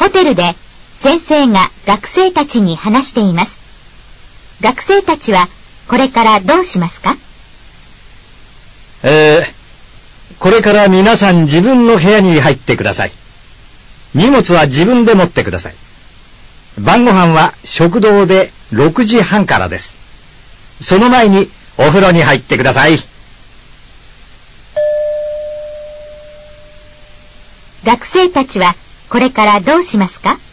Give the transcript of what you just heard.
ホテルで先生が学生たちに話しています。学生たちはこれからどうしますか？ これから皆さん自分の部屋に入ってください。荷物は自分で持ってください。晩ご飯は食堂で6時半からです。その前にお風呂に入ってください。 学生たちはこれからどうしますか？